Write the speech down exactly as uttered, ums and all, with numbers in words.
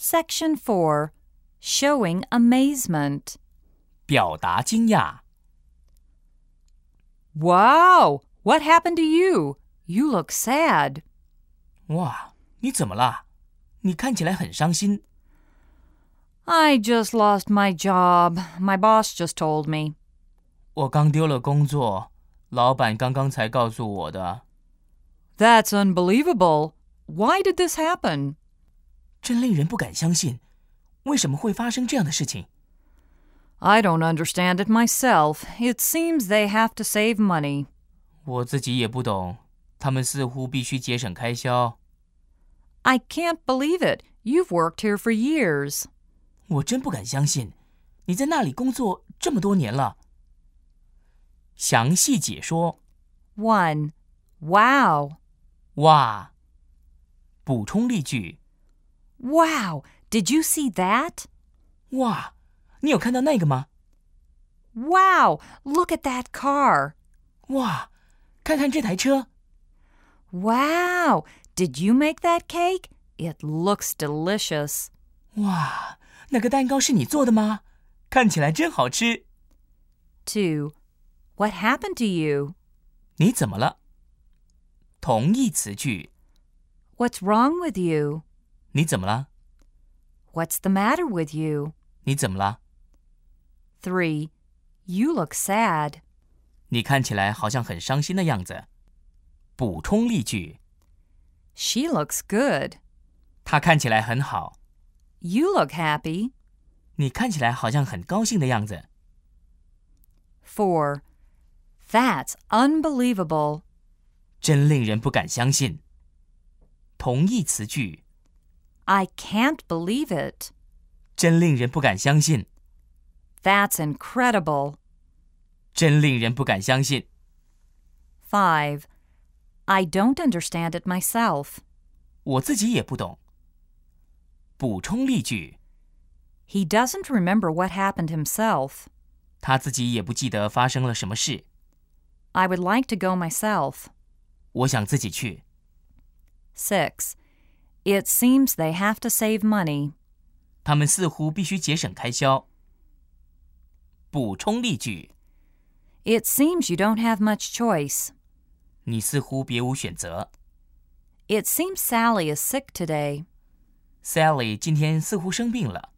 Section four, Showing amazement. 表达惊讶。 Wow! What happened to you? You look sad. 哇，你怎么了？你看起来很伤心。 I just lost my job. My boss just told me. 我刚丢了工作，老板刚刚才告诉我的。 That's unbelievable. Why did this happen? 真令人不敢相信，为什么会发生这样的事情？ I don't understand it myself. It seems they have to save money. 我自己也不懂，他们似乎必须节省开销。 I can't believe it. You've worked here for years. 我真不敢相信，你在那里工作这么多年了。详细解说。 one. Wow. 哇！补充例句。 Wow! Did you see that? 哇！你有看到那个吗？ Wow! Look at that car. 哇！看看这台车。 Wow! Did you make that cake? It looks delicious. 哇！那个蛋糕是你做的吗？看起来真好吃。 two. What happened to you? 你怎么了？同义词句。 What's wrong with you? 你怎么了？ What's the matter with you? 你怎么了？ three. You look sad. 你看起来好像很伤心的样子。补充例句。 She looks good. 她看起来很好。 You look happy. 你看起来好像很高兴的样子。 four. That's unbelievable. 真令人不敢相信。同义词句。 I can't believe it. 真令人不敢相信。 That's incredible. 真令人不敢相信。 five. I don't understand it myself. 我自己也不懂。补充例句。 He doesn't remember what happened himself. 他自己也不记得发生了什么事。 I would like to go myself. 我想自己去。 six. It seems they have to save money. 他们似乎必须节省开销。补充例句。 It seems you don't have much choice. 你似乎别无选择。 It seems Sally is sick today. Sally 今天似乎生病了。